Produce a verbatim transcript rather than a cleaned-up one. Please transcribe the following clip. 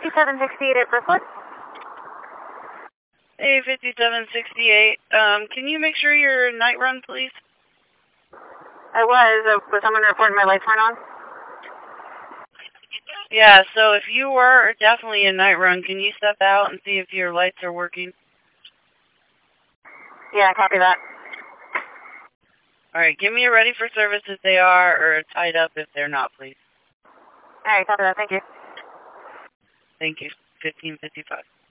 fifty-seven sixty-eight at Brookwood. Hey, fifty-seven sixty-eight. Um, can you make sure you're night run, please? I was. Uh, was someone reporting my lights weren't on? Yeah, so if you were definitely in night run, can you step out and see if your lights are working? Yeah, copy that. All right, give me a ready for service if they are, or tied up if they're not, please. All right, copy that. Thank you. Thank you. fifteen fifty-five.